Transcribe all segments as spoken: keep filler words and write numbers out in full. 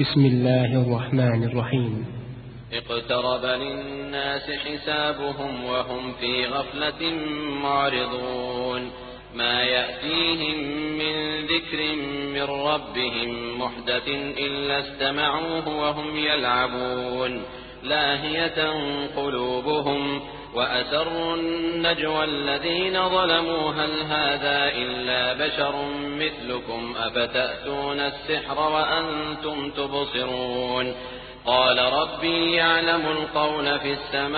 بسم الله الرحمن الرحيم. اقترب للناس حسابهم وهم في غفلة معرضون ما يأتيهم من ذكر من ربهم محدث إلا استمعوه وهم يلعبون لاهية قلوبهم وأسروا النجوى الذين ظلموا هل هذا إلا بشر مثلكم أفتأتون السحر وأنتم تبصرون قال ربي يعلم القول في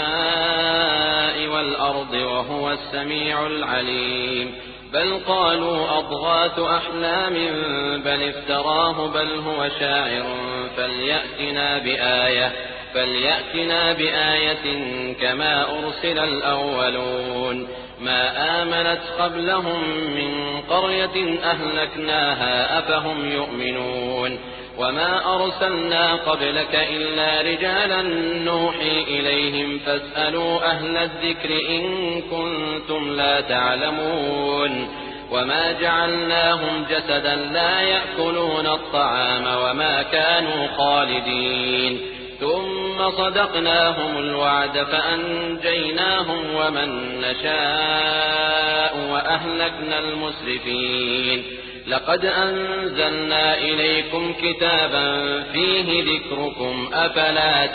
السماء والأرض وهو السميع العليم بل قالوا أضغاث أحلام بل افتراه بل هو شاعر فليأتنا بآية فليأتنا بآية كما أرسل الأولون ما آمنت قبلهم من قرية أهلكناها أفهم يؤمنون وما أرسلنا قبلك إلا رجالا نوحي إليهم فاسألوا أهل الذكر إن كنتم لا تعلمون وما جعلناهم جسدا لا يأكلون الطعام وما كانوا خالدين ثم صدقناهم الوعد فأنجيناهم ومن نشاء وأهلكنا المسرفين لقد أنزلنا إليكم كتابا فيه ذكركم أفلا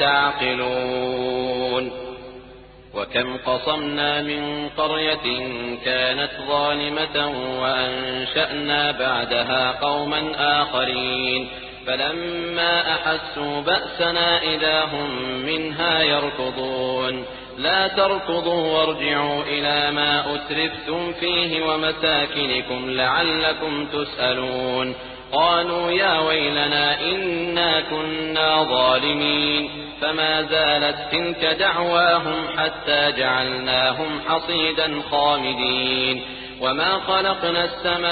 تعقلون وكم قصمنا من قرية كانت ظالمة وأنشأنا بعدها قوما آخرين فلما أحسوا بأسنا إذا هم منها يركضون لا تركضوا وارجعوا إلى ما أترفتم فيه ومساكنكم لعلكم تسألون قالوا يا ويلنا إنا كنا ظالمين فما زالت تلك دعواهم حتى جعلناهم حصيدا خامدين وما خلقنا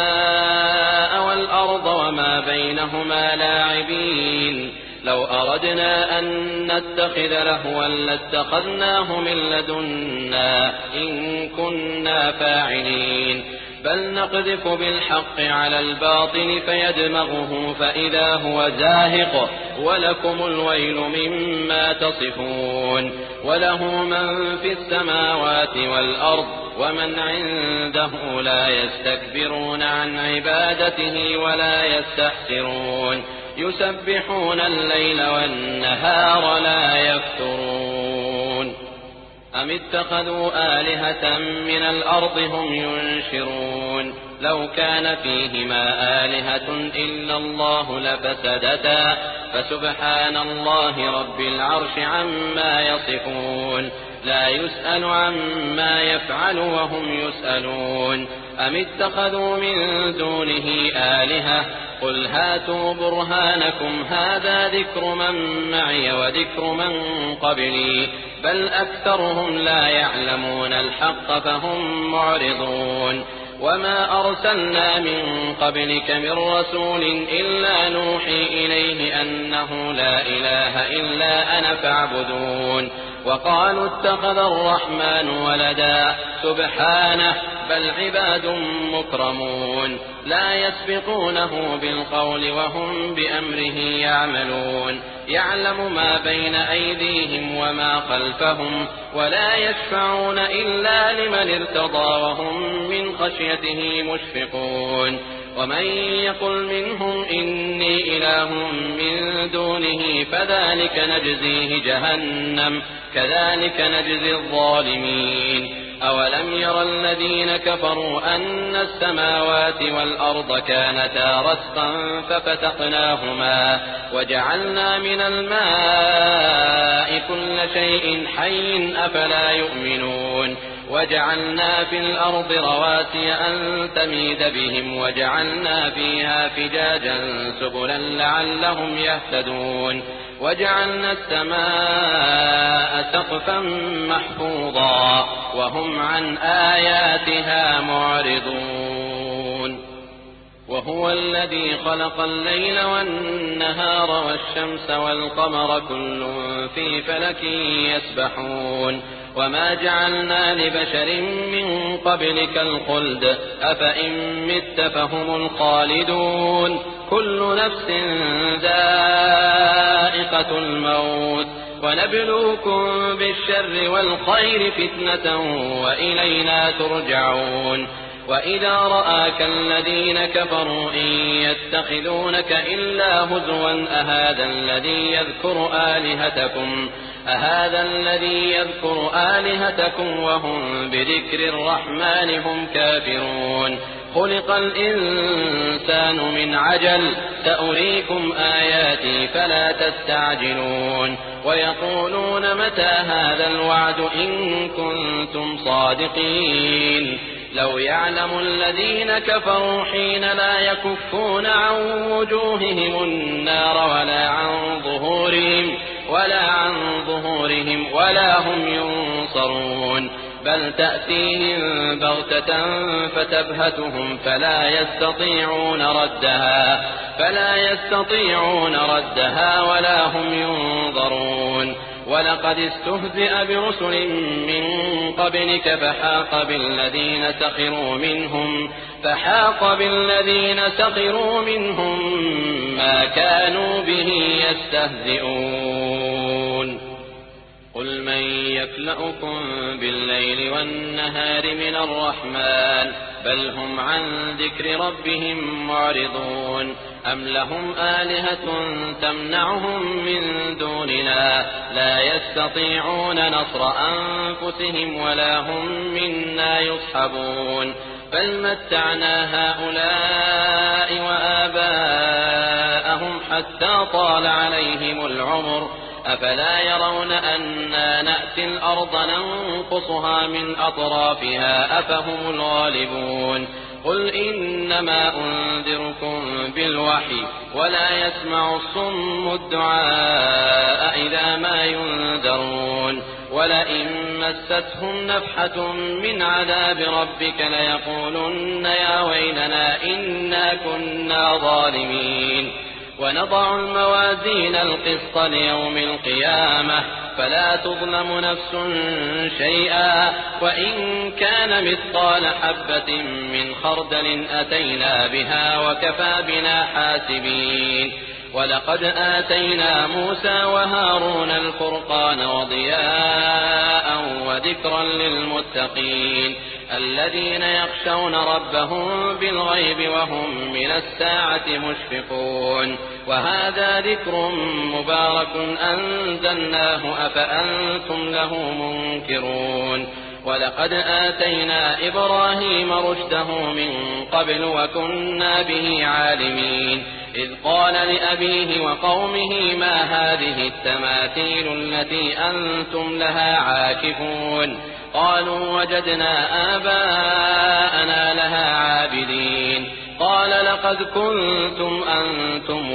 السماء والأرض وما بينهما لاعبين لو أردنا أن نتخذ لهوا لاتخذناه من لدنا إن كنا فاعلين بل نقذف بالحق على الباطل فيدمغه فإذا هو زاهق ولكم الويل مما تصفون وله من في السماوات والأرض ومن عنده لا يستكبرون عن عبادته ولا يستحسرون يسبحون الليل والنهار لا يفترون أم اتخذوا آلهة من الأرض هم ينشرون لو كان فيهما آلهة إلا الله لفسدتا فسبحان الله رب العرش عما يصفون لا يسأل عما يفعل وهم يسألون أم اتخذوا من دونه آلهة قل هاتوا برهانكم هذا ذكر من معي وذكر من قبلي بل أكثرهم لا يعلمون الحق فهم معرضون وما أرسلنا من قبلك من رسول إلا نوحي إليه أنه لا إله إلا أنا فاعبدون وقالوا اتخذ الرحمن ولدا سبحانه بل عباد مكرمون لا يسبقونه بالقول وهم بأمره يعملون يعلم ما بين أيديهم وما خلفهم ولا يشفعون إلا لمن ارتضى وهم من خشيته مشفقون ومن يقل منهم إني إله من دونه فذلك نجزيه جهنم كذلك نجزي الظالمين أولم ير الذين كفروا أن السماوات والأرض كانتا رتقا ففتقناهما وجعلنا من الماء كل شيء حي أفلا يؤمنون وجعلنا في الأرض رواسي أن تميد بهم وجعلنا فيها فجاجا سبلا لعلهم يهتدون وجعلنا السماء سقفا محفوظا وهم عن آياتها معرضون وهو الذي خلق الليل والنهار والشمس والقمر كل في فلك يسبحون وما جعلنا لبشر من قبلك الخلد أفإن مت فهم الخالدون كل نفس ذائقة ذائقة الموت ونبلوكم بالشر والخير فتنة وإلينا ترجعون وإذا رآك الذين كفروا إن يتخذونك إلا هزوا أهذا الذي يذكر آلهتكم أهذا الذي يذكر آلهتكم وهم بذكر الرحمن هم كافرون خلق الإنسان من عجل سأريكم آياتي فلا تستعجلون ويقولون متى هذا الوعد إن كنتم صادقين لو يعلم الذين كفروا حين لا يكفون عن وجوههم النار ولا عن ظهورهم ولا عن ظهورهم ولا هم ينصرون بل تأتيهم بغتة فتبهتهم فلا يستطيعون ردها فلا يستطيعون ردها ولا هم ينظرون ولقد استهزئ برسل من قبلك فحاق بالذين سخروا منهم فحاق بالذين سخروا منهم ما كانوا به يستهزئون قل من يكلؤكم بالليل والنهار من الرحمن بل هم عن ذكر ربهم معرضون أم لهم آلهة تمنعهم من دوننا لا يستطيعون نصر أنفسهم ولا هم منا يصحبون بل متعنا هؤلاء وآباءهم حتى طال عليهم العمر أفلا يرون أنا نأتي الأرض ننقصها من أطرافها أفهم الغالبون قل إنما أنذركم بالوحي ولا يسمع الصم الدعاء إذا ما ينذرون ولئن مستهم نفحة من عذاب ربك ليقولن يا ويلنا إنا كنا ظالمين ونضع الموازين القسط ليوم القيامة فلا تظلم نفس شيئا وإن كان مثقال حبة من خردل أتينا بها وكفى بنا حاسبين ولقد آتينا موسى وهارون الفرقان وضياء وذكرا للمتقين الذين يخشون ربهم بالغيب وهم من الساعة مشفقون وهذا ذكر مبارك أنزلناه أفأنتم له منكرون ولقد آتينا إبراهيم رشده من قبل وكنا به عالمين إذ قال لأبيه وقومه ما هذه التماثيل التي أنتم لها عاكفون قالوا وجدنا آباءنا لها عابدين قال لقد كنتم أنتم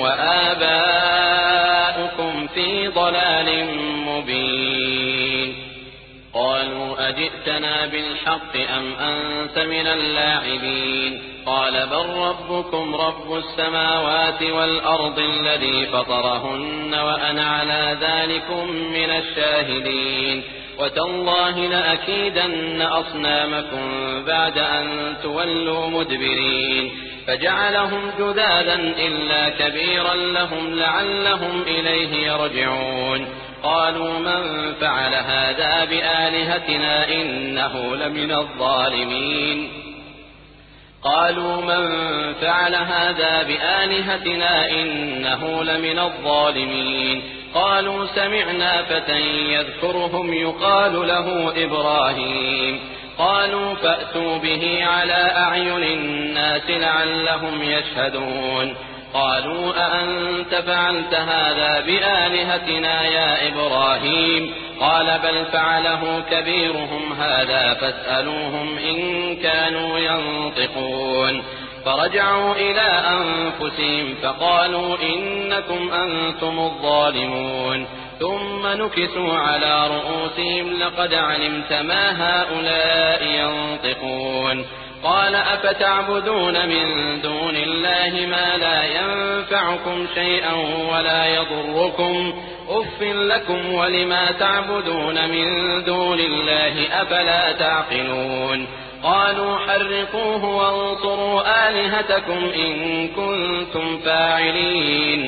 وآباؤكم في ضلال مبين قالوا أجئتنا بالحق أم أنت من اللاعبين قال بل ربكم رب السماوات والأرض الذي فطرهن وأنا على ذلكم من الشاهدين وتالله لأكيدن أصنامكم بعد أن تولوا مدبرين فجعلهم جذاذا إلا كبيرا لهم لعلهم إليه يرجعون قالوا من فعل هذا بآلهتنا إنه لمن الظالمين قالوا من فعل هذا بآلهتنا إنه لمن الظالمين قالوا سمعنا فتى يذكرهم يقال له إبراهيم قالوا فأتوا به على أعين الناس لعلهم يشهدون قالوا أأنت فعلت هذا بآلهتنا يا إبراهيم قال بل فعله كبيرهم هذا فاسألوهم إن كانوا ينطقون فرجعوا إلى أنفسهم فقالوا إنكم أنتم الظالمون ثم نكسوا على رؤوسهم لقد علمت ما هؤلاء ينطقون قال أفتعبدون من دون الله ما لا ينفعكم شيئا ولا يضركم أف لكم ولما تعبدون من دون الله أفلا تعقلون قالوا حرقوه وانصروا آلهتكم إن كنتم فاعلين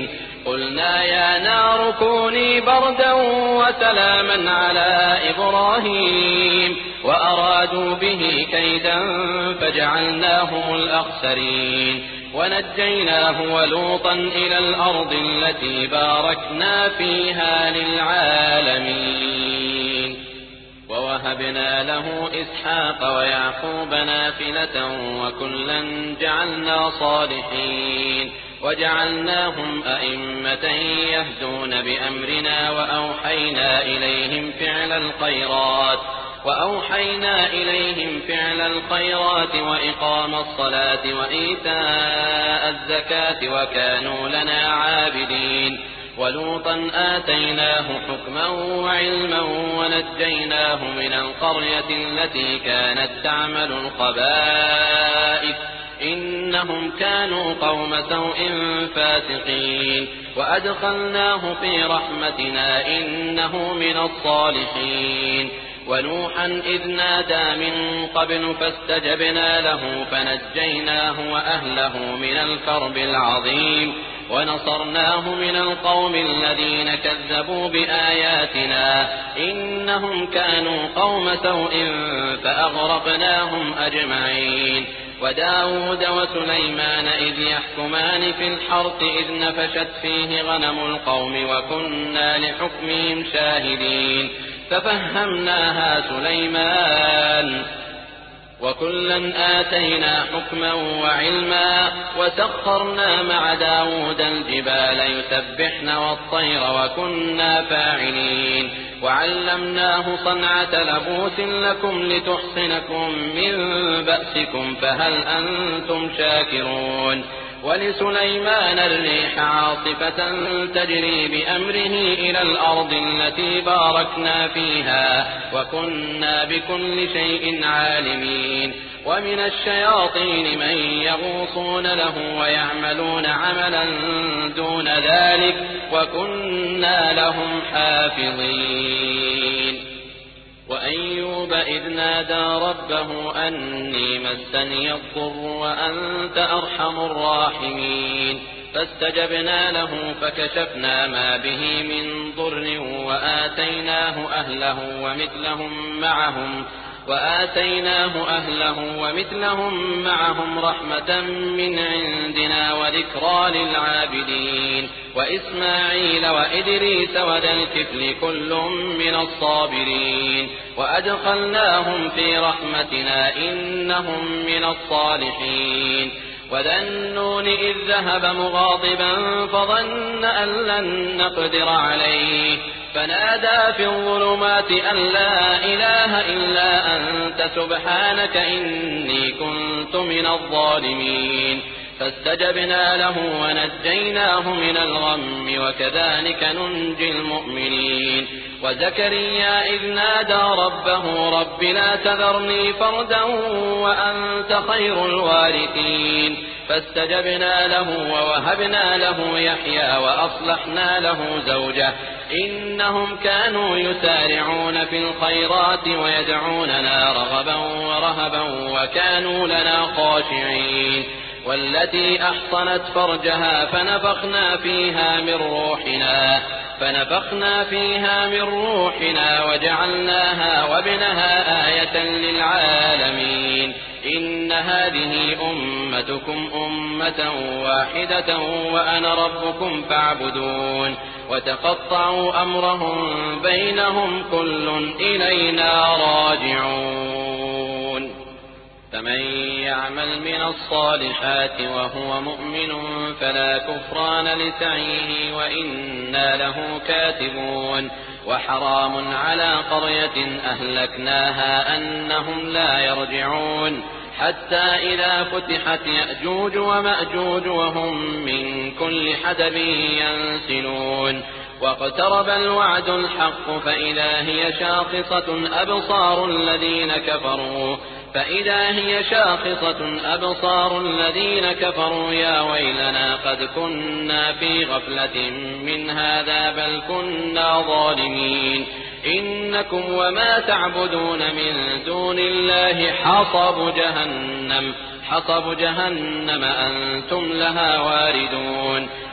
قلنا يا نار كوني بردا وسلاما على إبراهيم وأرادوا به كيدا فجعلناهم الأخسرين ونجيناه ولوطا إلى الأرض التي باركنا فيها للعالمين ووهبنا له إسحاق ويعقوب نافلة وكلا جعلنا صالحين وجعلناهم أئمة يهدون بأمرنا وأوحينا إليهم فعل الخيرات وأوحينا إليهم فعل الخيرات وإقام الصلاة وإيتاء الزكاة وكانوا لنا عابدين ولوطا آتيناه حكما وعلما ونجيناه من القرية التي كانت تعمل الخبائث إنهم كانوا قوم سوء فاسقين وأدخلناه في رحمتنا إنه من الصالحين ونوحا إذ نادى من قبل فاستجبنا له فنجيناه وأهله من الكرب العظيم ونصرناه من القوم الذين كذبوا بآياتنا إنهم كانوا قوم سوء فأغرقناهم أجمعين وداود وسليمان إذ يحكمان في الحرث إذ نفشت فيه غنم القوم وكنا لحكمهم شاهدين ففهمناها سليمان وكلا آتينا حكما وعلما وسخرنا مع داود الجبال يسبحن والطير وكنا فاعلين وعلمناه صنعة لبوس لكم لتحصنكم من بأسكم فهل أنتم شاكرون ولسليمان الريح عاصفة تجري بأمره إلى الأرض التي باركنا فيها وكنا بكل شيء عالمين ومن الشياطين من يغوصون له ويعملون عملا دون ذلك وكنا لهم حافظين وأيوب إذ نادى ربه أني مسني الضر وأنت أرحم الراحمين فاستجبنا له فكشفنا ما به من ضر وآتيناه أهله ومثلهم معهم وآتيناه أهله ومثلهم معهم رحمة من عندنا وذكرى للعابدين وإسماعيل وإدريس وذا الكفل كل من الصابرين وأدخلناهم في رحمتنا إنهم من الصالحين وذا النون إذ ذهب مغاضبا فظن أن لن نقدر عليه فنادى في الظلمات أن لا إله إلا أنت سبحانك إني كنت من الظالمين فاستجبنا له ونجيناه من الغم وكذلك ننجي المؤمنين وزكريا إذ نادى ربه رب لا تذرني فردا وأنت خير الوارثين فاستجبنا له ووهبنا له يحيى وأصلحنا له زوجه إنهم كانوا يسارعون في الخيرات ويدعوننا رغبا ورهبا وكانوا لنا خاشعين والتي أحصنت فرجها فنفخنا فيها من روحنا فنفخنا فيها من روحنا وجعلناها وابنها آية للعالمين إن هذه أمتكم أمة واحدة وأنا ربكم فاعبدون وتقطعوا أمرهم بينهم كل إلينا راجعون فمن يعمل من الصالحات وهو مؤمن فلا كفران لسعيه وإنا له كاتبون وحرام على قرية أهلكناها أنهم لا يرجعون حتى إذا فتحت يأجوج ومأجوج وهم من كل حدب ينسلون واقترب الوعد الحق فإذا هي شاخصة أبصار الذين كفروا فإذا هي شاخصة أبصار الذين كفروا يا ويلنا قد كنا في غفلة من هذا بل كنا ظالمين إنكم وما تعبدون من دون الله حصب جهنم حصب جهنم أنتم لها واردون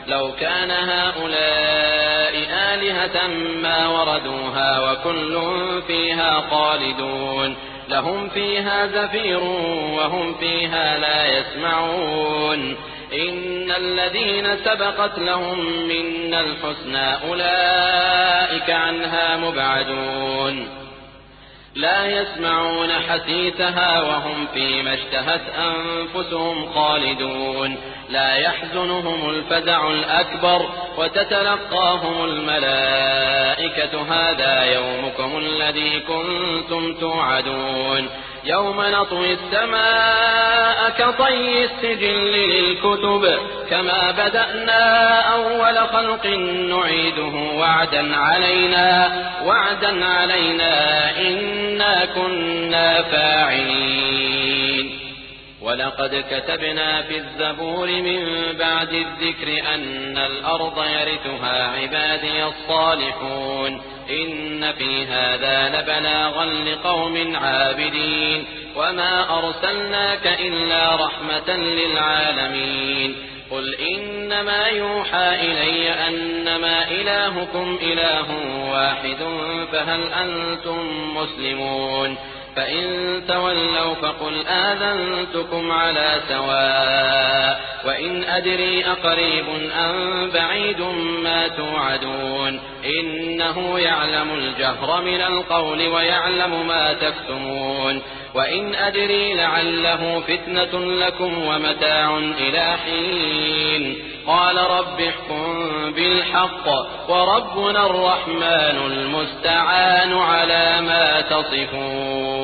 لو كان هؤلاء آلهة ما وردوها وكل فيها خالدون لهم فيها زفير وهم فيها لا يسمعون إن الذين سبقت لهم منا الحسنى أولئك عنها مبعدون لا يسمعون حسيسها وهم فيما اشتهت أنفسهم خالدون لا يحزنهم الفزع الأكبر وتتلقاهم الملائكة هذا يومكم الذي كنتم توعدون يوم نطوي السماء كطي السجل للكتب كما بدأنا أول خلق نعيده وعدا علينا وعدا علينا إنا كنا فاعلين ولقد كتبنا في الزبور من بعد الذكر أن الأرض يرثها عبادي الصالحون إن في هذا لبلاغا لقوم عابدين وما أرسلناك إلا رحمة للعالمين قل إنما يوحى إلي أنما إلهكم إله واحد فهل أنتم مسلمون فإن تولوا فقل آذنتكم على سواء وإن أدري أقريب أم بعيد ما توعدون إنه يعلم الجهر من القول ويعلم ما تكتمون وإن أدري لعله فتنة لكم ومتاع إلى حين قال رب احكم بالحق وربنا الرحمن المستعان على ما تصفون